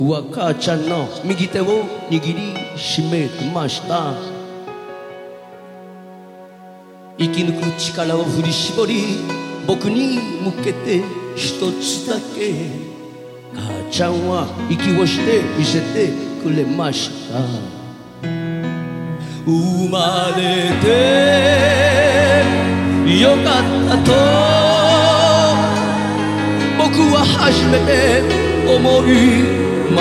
は母ちゃんの右手を握りしめてました。生き抜く力を振り絞り僕に向けて一つだけ、母ちゃんは息をして見せてくれました。生まれてよかったと僕は初めて思い